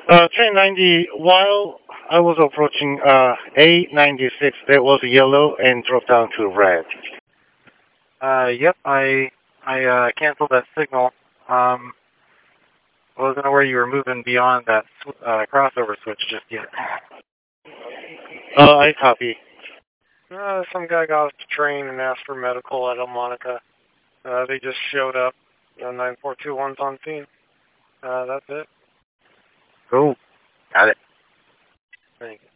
Train 90, while I was approaching A96, that was yellow and dropped down to red. Yep, I canceled that signal. Wasn't aware you were moving beyond that crossover switch just yet. I copy. Some guy got off the train and asked for medical at El Monica. They just showed up. 9421's on scene. That's it. Cool. Got it. Thank you.